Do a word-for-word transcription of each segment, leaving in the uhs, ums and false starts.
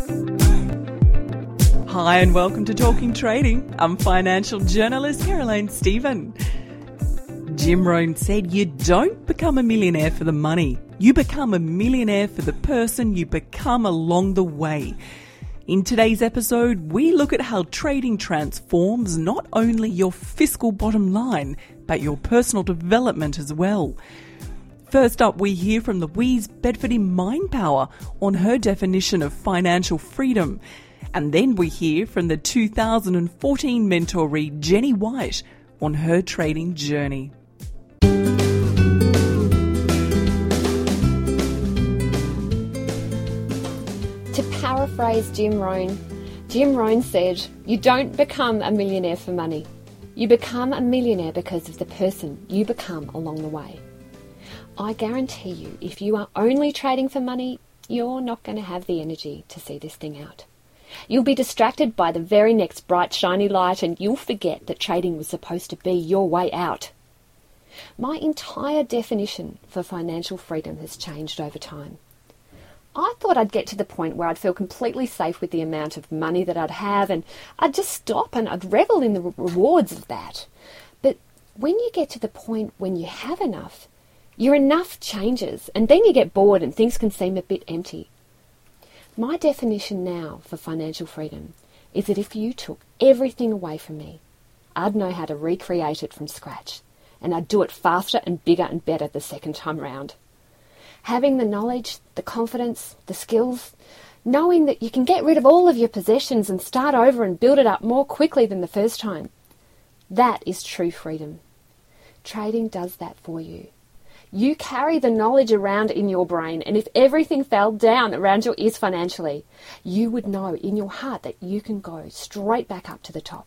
Hi and welcome to Talking Trading. I'm financial journalist Caroline Stephen. Jim Rohn said you don't become a millionaire for the money. You become a millionaire for the person you become along the way. In today's episode, we look at how trading transforms not only your fiscal bottom line, but your personal development as well. First up, we hear from Louise Bedford in Mindpower on her definition of financial freedom. And then we hear from the two thousand fourteen mentoree Jenny White on her trading journey. To paraphrase Jim Rohn, Jim Rohn said, "You don't become a millionaire for money. You become a millionaire because of the person you become along the way." I guarantee you, if you are only trading for money, you're not going to have the energy to see this thing out. You'll be distracted by the very next bright, shiny light, and you'll forget that trading was supposed to be your way out. My entire definition for financial freedom has changed over time. I thought I'd get to the point where I'd feel completely safe with the amount of money that I'd have, and I'd just stop and I'd revel in the rewards of that. But when you get to the point when you have enough, your enough changes, and then you get bored and things can seem a bit empty. My definition now for financial freedom is that if you took everything away from me, I'd know how to recreate it from scratch, and I'd do it faster and bigger and better the second time round. Having the knowledge, the confidence, the skills, knowing that you can get rid of all of your possessions and start over and build it up more quickly than the first time, that is true freedom. Trading does that for you. You carry the knowledge around in your brain, and if everything fell down around your ears financially, you would know in your heart that you can go straight back up to the top.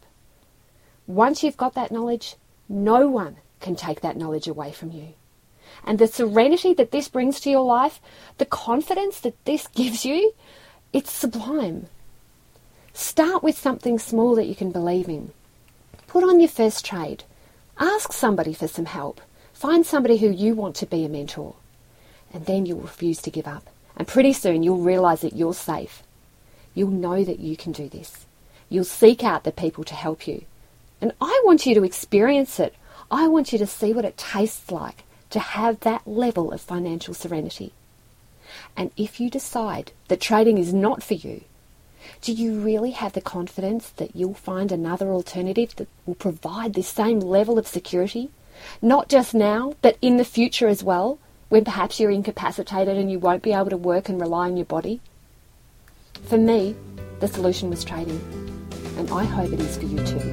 Once you've got that knowledge, no one can take that knowledge away from you. And the serenity that this brings to your life, the confidence that this gives you, it's sublime. Start with something small that you can believe in. Put on your first trade. Ask somebody for some help. Find somebody who you want to be a mentor, and then you'll refuse to give up. And pretty soon you'll realise that you're safe. You'll know that you can do this. You'll seek out the people to help you. And I want you to experience it. I want you to see what it tastes like to have that level of financial serenity. And if you decide that trading is not for you, do you really have the confidence that you'll find another alternative that will provide this same level of security? Not just now, but in the future as well, when perhaps you're incapacitated and you won't be able to work and rely on your body? For me, the solution was trading, and I hope it is for you too.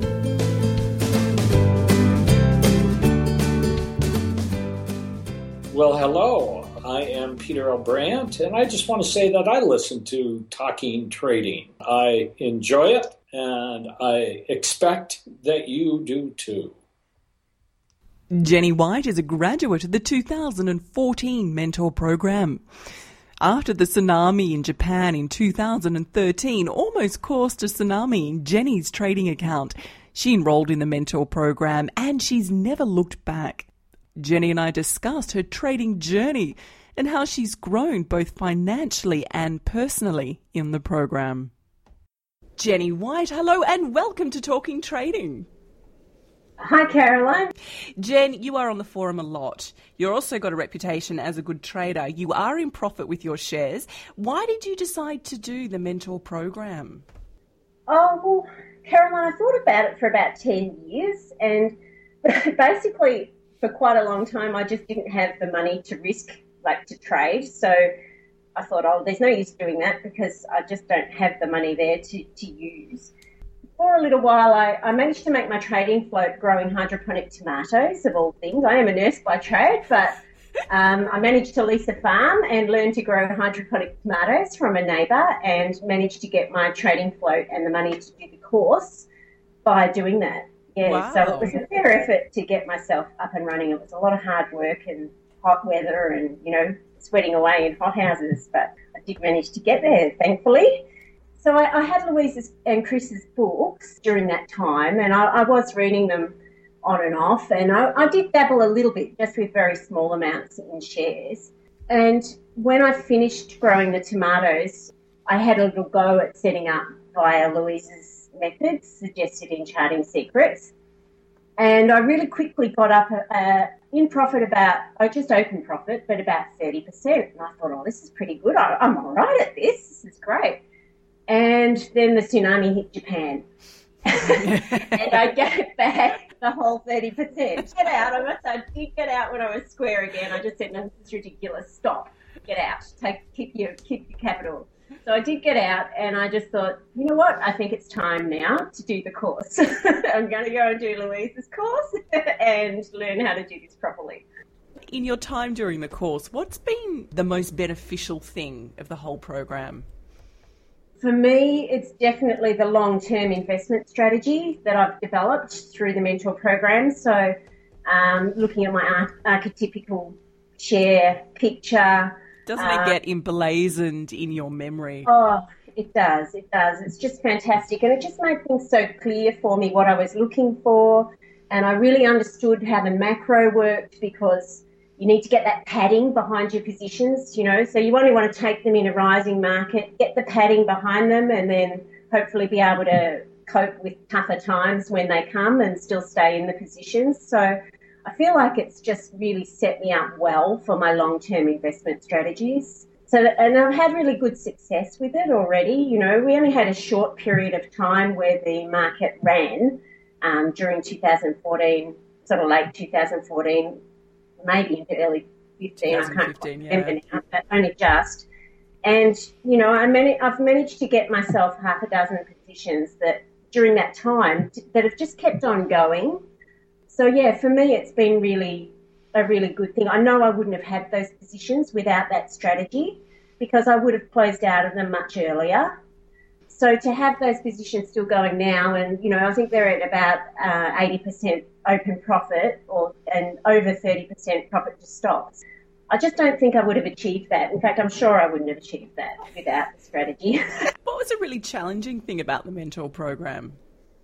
Well, hello. I am Peter O'Brandt, and I just want to say that I listen to Talking Trading. I enjoy it, and I expect that you do too. Jenny White is a graduate of the two thousand fourteen Mentor Program. After the tsunami in Japan in two thousand thirteen almost caused a tsunami in Jenny's trading account, she enrolled in the Mentor Program and she's never looked back. Jenny and I discussed her trading journey and how she's grown both financially and personally in the program. Jenny White, hello and welcome to Talking Trading. Hi, Caroline. Jen, you are on the forum a lot. You've also got a reputation as a good trader. You are in profit with your shares. Why did you decide to do the Mentor Program? Oh, well, Caroline, I thought about it for about ten years, and basically for quite a long time I just didn't have the money to risk, like to trade. So I thought, oh, there's no use doing that because I just don't have the money there to, to use. For a little while, I, I managed to make my trading float growing hydroponic tomatoes, of all things. I am a nurse by trade, but um, I managed to lease a farm and learn to grow hydroponic tomatoes from a neighbour, and managed to get my trading float and the money to do the course by doing that. Yeah, wow. So it was a fair effort to get myself up and running. It was a lot of hard work and hot weather and, you know, sweating away in hothouses, but I did manage to get there, thankfully. So I, I had Louise's and Chris's books during that time, and I, I was reading them on and off, and I, I did dabble a little bit, just with very small amounts in shares. And when I finished growing the tomatoes, I had a little go at setting up via Louise's methods suggested in Charting Secrets. And I really quickly got up uh, in profit about, I just opened profit, but about thirty percent. And I thought, oh, this is pretty good. I, I'm all right at this. This is great. And then the tsunami hit Japan. And I gave back the whole thirty percent. Get out. I must say, I did get out when I was square again. I just said, no, this is ridiculous. Stop. Get out. Take, keep your, keep your capital. So I did get out, and I just thought, you know what? I think it's time now to do the course. I'm going to go and do Louise's course and learn how to do this properly. In your time during the course, what's been the most beneficial thing of the whole program? For me, it's definitely the long-term investment strategy that I've developed through the mentor program. So um, looking at my arch- archetypical share picture. Doesn't it get emblazoned in your memory? Oh, it does. It does. It's just fantastic. And it just made things so clear for me what I was looking for. And I really understood how the macro worked, because you need to get that padding behind your positions, you know. So you only want to take them in a rising market, get the padding behind them, and then hopefully be able to cope with tougher times when they come and still stay in the positions. So I feel like it's just really set me up well for my long-term investment strategies. So, and I've had really good success with it already. You know, we only had a short period of time where the market ran um, during two thousand fourteen, sort of late two thousand fourteen, maybe into early fifteen. I can't remember yeah. now, but only just. And, you know, I man- I've managed to get myself half a dozen positions that during that time that have just kept on going. So, yeah, for me, it's been really a really good thing. I know I wouldn't have had those positions without that strategy, because I would have closed out of them much earlier. So to have those positions still going now, and, you know, I think they're at about uh, eighty percent open profit or and over thirty percent profit to stops. I just don't think I would have achieved that. In fact, I'm sure I wouldn't have achieved that without the strategy. What was a really challenging thing about the mentor program?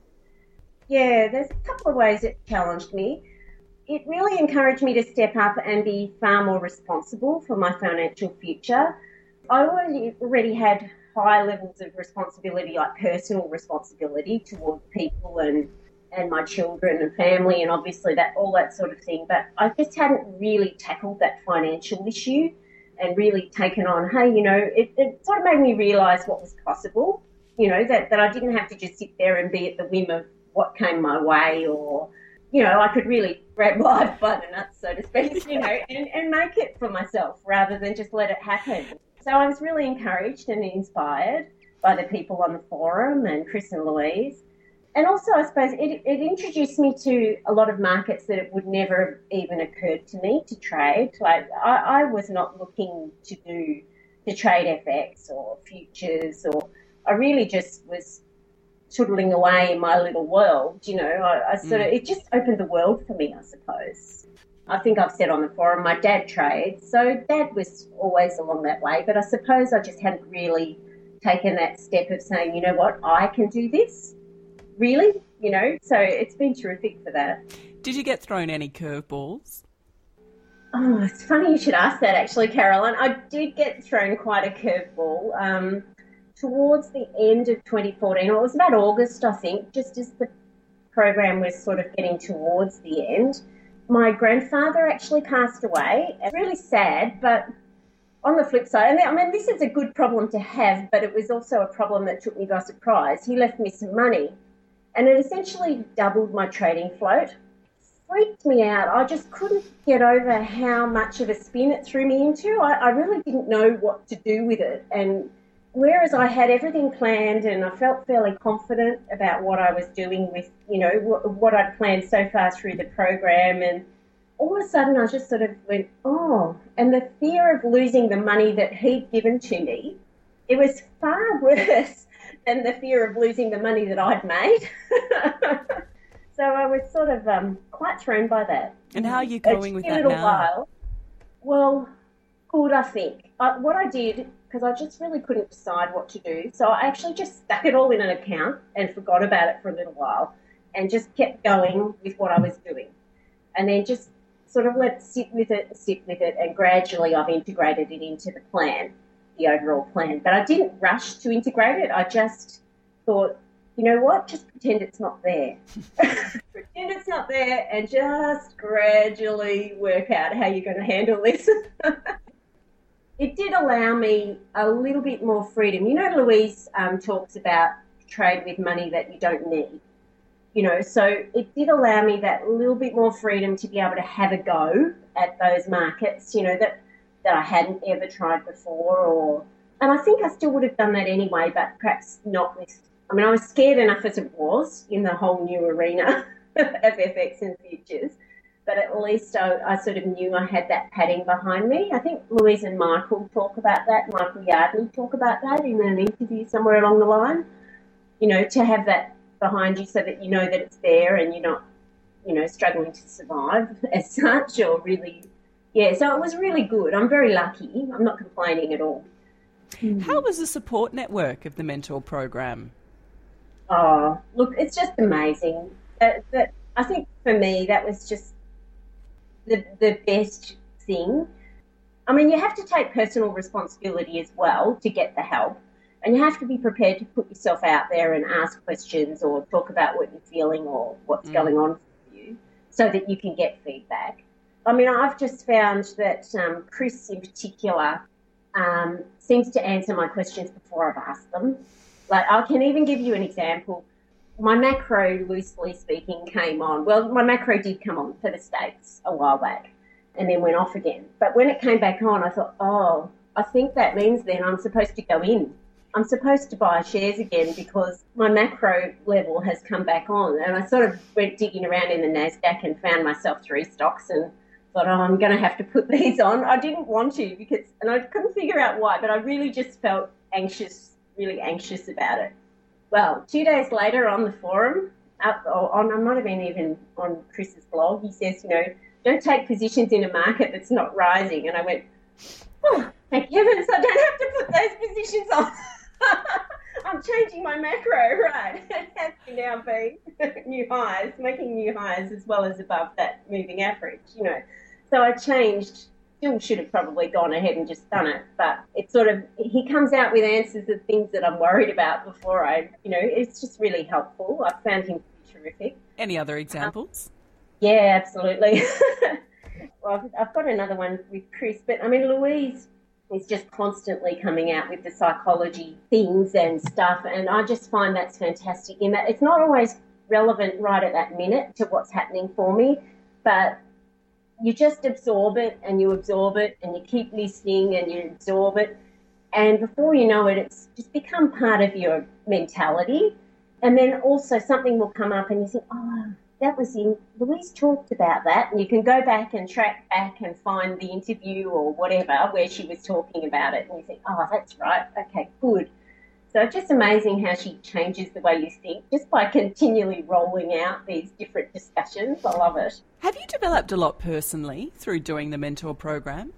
Yeah, there's a couple of ways it challenged me. It really encouraged me to step up and be far more responsible for my financial future. I already, already had high levels of responsibility, like personal responsibility towards people and, and my children and family, and obviously that all that sort of thing. But I just hadn't really tackled that financial issue and really taken on, hey, you know, it, it sort of made me realise what was possible, you know, that, that I didn't have to just sit there and be at the whim of what came my way, or, you know, I could really grab life by the nuts, so to speak, you know, and, and make it for myself rather than just let it happen. So I was really encouraged and inspired by the people on the forum and Chris and Louise. And also, I suppose, it, it introduced me to a lot of markets that it would never have even occurred to me to trade. Like, I, I was not looking to do, to trade F X or futures, or I really just was tootling away in my little world, you know. I, I sort mm. of, it just opened the world for me, I suppose. I think I've said on the forum, my dad trades, so Dad was always along that way, but I suppose I just hadn't really taken that step of saying, you know what, I can do this, really, you know. So it's been terrific for that. Did you get thrown any curveballs? Oh, it's funny you should ask that, actually, Caroline. I did get thrown quite a curveball. Um, towards the end of twenty fourteen, or it was about August, I think, just as the program was sort of getting towards the end, my grandfather actually passed away. Really sad, but on the flip side, and I mean, this is a good problem to have, but it was also a problem that took me by surprise. He left me some money, and it essentially doubled my trading float. Freaked me out. I just couldn't get over how much of a spin it threw me into. I, I really didn't know what to do with it, and whereas I had everything planned and I felt fairly confident about what I was doing with, you know, what, what I'd planned so far through the program, and all of a sudden I just sort of went, oh, and the fear of losing the money that he'd given to me, it was far worse than the fear of losing the money that I'd made. So I was sort of um, quite thrown by that. And how are you going with that now? A little now? while. Well, good, I think. I, what I did, because I just really couldn't decide what to do, so I actually just stuck it all in an account and forgot about it for a little while and just kept going with what I was doing. And then just sort of let it sit with it, sit with it, and gradually I've integrated it into the plan. the overall plan. But I didn't rush to integrate it. I just thought, you know what, just pretend it's not there. Pretend it's not there and just gradually work out how you're going to handle this. It did allow me a little bit more freedom. You know, Louise um, talks about trade with money that you don't need. You know, so it did allow me that little bit more freedom to be able to have a go at those markets, you know, that, that I hadn't ever tried before. Or, and I think I still would have done that anyway, but perhaps not with, I mean, I was scared enough as it was in the whole new arena of F X and futures, but at least I, I sort of knew I had that padding behind me. I think Louise and Michael talk about that, Michael Yardley talk about that in an interview somewhere along the line, you know, to have that behind you so that you know that it's there and you're not, you know, struggling to survive as such or really, yeah, so it was really good. I'm very lucky. I'm not complaining at all. How was the support network of the mentor program? Oh, look, it's just amazing. That, that, I think for me that was just the, the best thing. I mean, you have to take personal responsibility as well to get the help. And you have to be prepared to put yourself out there and ask questions or talk about what you're feeling or what's mm. going on for you so that you can get feedback. I mean, I've just found that um, Chris in particular um, seems to answer my questions before I've asked them. Like, I can even give you an example. My macro, loosely speaking, came on. Well, my macro did come on for the States a while back and then went off again. But when it came back on, I thought, oh, I think that means then I'm supposed to go in. I'm supposed to buy shares again because my macro level has come back on. And I sort of went digging around in the NASDAQ and found myself three stocks and thought, oh, I'm going to have to put these on. I didn't want to because, and I couldn't figure out why, but I really just felt anxious, really anxious about it. Well, two days later on the forum, up, or on, I might have been even on Chris's blog, he says, you know, don't take positions in a market that's not rising. And I went, oh, thank heavens, I don't have to put those positions on. I'm changing my macro, right? It has to now be new highs, making new highs as well as above that moving average, you know. So I changed, still should have probably gone ahead and just done it, but it sort of, he comes out with answers of things that I'm worried about before I, you know, it's just really helpful. I found him terrific. Any other examples? Um, yeah, absolutely. Well, I've, I've got another one with Chris, but I mean, Louise is just constantly coming out with the psychology things and stuff, and I just find that's fantastic in that it's not always relevant right at that minute to what's happening for me, but you just absorb it and you absorb it and you keep listening and you absorb it, and before you know it, it's just become part of your mentality. And then also something will come up and you think, oh, that was in, Louise talked about that, and you can go back and track back and find the interview or whatever where she was talking about it, and you think, oh, that's right, okay, good. So it's just amazing how she changes the way you think just by continually rolling out these different discussions. I love it. Have you developed a lot personally through doing the mentor program?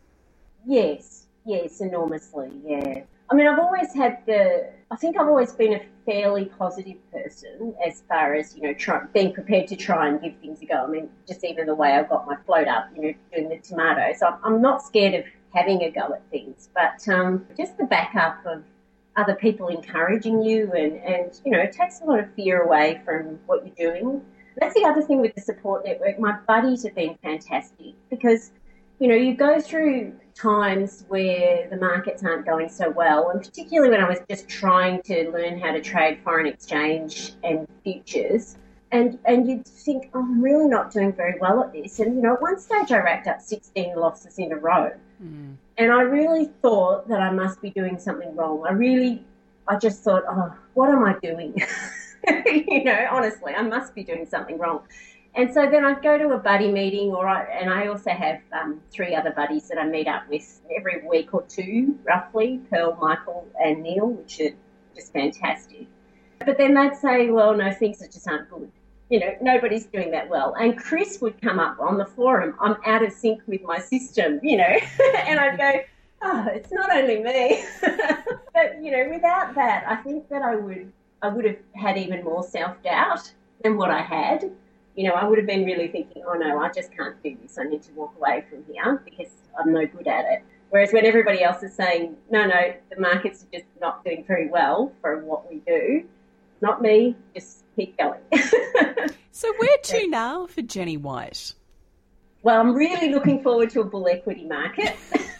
Yes, yes, enormously, yeah. I mean, I've always had the, I think I've always been a fairly positive person as far as, you know, try, being prepared to try and give things a go. I mean, just even the way I got my float up, you know, doing the tomatoes. I'm, I'm not scared of having a go at things, but um, just the backup of other people encouraging you and, and, you know, it takes a lot of fear away from what you're doing. That's the other thing with the support network. My buddies have been fantastic because, you know, you go through times where the markets aren't going so well, and particularly when I was just trying to learn how to trade foreign exchange and futures, and and you'd think, oh, I'm really not doing very well at this. And, you know, at one stage I racked up sixteen losses in a row. Mm. And I really thought that I must be doing something wrong. I really, I just thought, oh, what am I doing? You know, honestly, I must be doing something wrong. And so then I'd go to a buddy meeting, or I, and I also have um, three other buddies that I meet up with every week or two, roughly, Pearl, Michael and Neil, which are just fantastic. But then they'd say, well, no, things just aren't good. You know, nobody's doing that well. And Chris would come up on the forum, I'm out of sync with my system, you know, and I'd go, oh, it's not only me. But, you know, without that, I think that I would, I would have had even more self-doubt than what I had. You know, I would have been really thinking, oh, no, I just can't do this. I need to walk away from here because I'm no good at it. Whereas when everybody else is saying, no, no, the market's just not doing very well for what we do, not me, just keep going. So where to now for Jenny White? Well, I'm really looking forward to a bull equity market.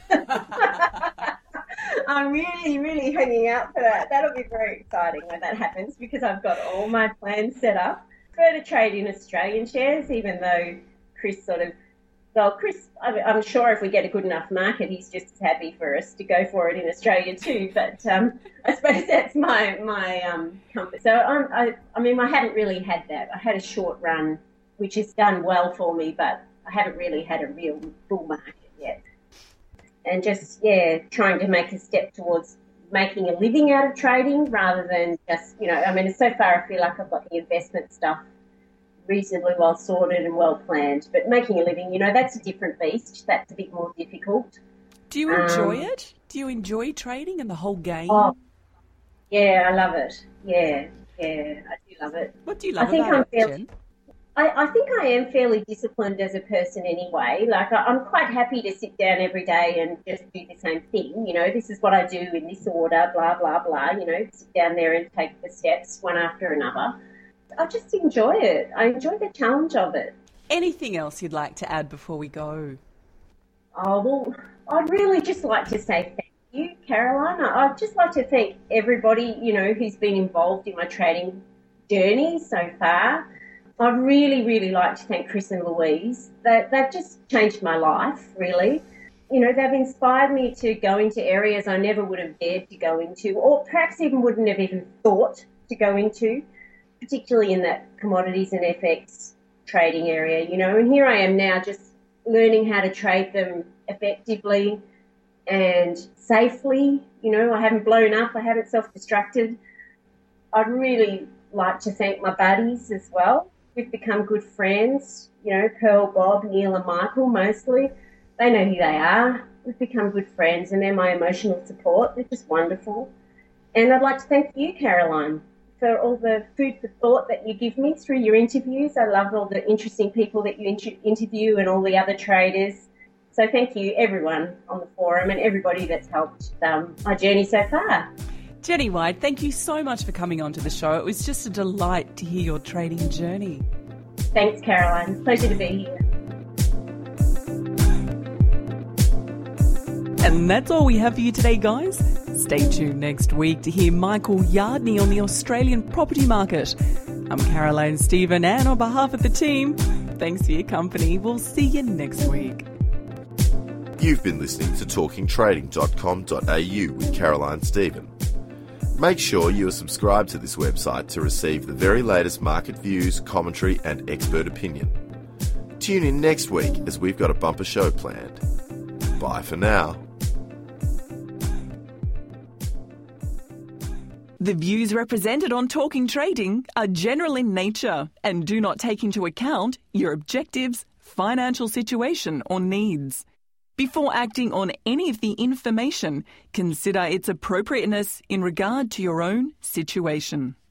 I'm really, really hanging out for that. That'll be very exciting when that happens because I've got all my plans set up. I prefer to trade in Australian shares, even though Chris sort of, well, Chris, I'm sure if we get a good enough market, he's just as happy for us to go for it in Australia too. But um, I suppose that's my my um, comfort. So I'm, I, I mean, I haven't really had that. I had a short run, which has done well for me, but I haven't really had a real bull market yet. And just, yeah, trying to make a step towards making a living out of trading rather than just, you know, I mean, so far I feel like I've got the investment stuff reasonably well sorted and well planned. But making a living, you know, that's a different beast. That's a bit more difficult. Do you enjoy um, it? Do you enjoy trading and the whole game? Oh, yeah, I love it. Yeah, yeah, I do love it. What do you love I think about I'm it, fairly, Jen? I, I think I am fairly disciplined as a person anyway. Like, I, I'm quite happy to sit down every day and just do the same thing. You know, this is what I do in this order, blah, blah, blah. You know, sit down there and take the steps one after another. I just enjoy it. I enjoy the challenge of it. Anything else you'd like to add before we go? Oh, well, I'd really just like to say thank you, Caroline. I'd just like to thank everybody, you know, who's been involved in my trading journey so far. I'd really, really like to thank Chris and Louise. They, they've just changed my life, really. You know, they've inspired me to go into areas I never would have dared to go into, or perhaps even wouldn't have even thought to go into, particularly in that commodities and F X trading area, you know. And here I am now just learning how to trade them effectively and safely. You know, I haven't blown up, I haven't self-destructed. I'd really like to thank my buddies as well. We've become good friends, you know, Pearl, Bob, Neil and Michael mostly. They know who they are. We've become good friends and they're my emotional support. They're just wonderful. And I'd like to thank you, Caroline, for all the food for thought that you give me through your interviews. I love all the interesting people that you inter- interview and all the other traders. So thank you, everyone on the forum and everybody that's helped um, my journey so far. Jenny White, thank you so much for coming onto the show. It was just a delight to hear your trading journey. Thanks, Caroline. Pleasure to be here. And that's all we have for you today, guys. Stay tuned next week to hear Michael Yardney on the Australian property market. I'm Caroline Stephen, and on behalf of the team, thanks for your company. We'll see you next week. You've been listening to talking trading dot com dot a u with Caroline Stephen. Make sure you are subscribed to this website to receive the very latest market views, commentary and expert opinion. Tune in next week as we've got a bumper show planned. Bye for now. The views represented on Talking Trading are general in nature and do not take into account your objectives, financial situation or needs. Before acting on any of the information, consider its appropriateness in regard to your own situation.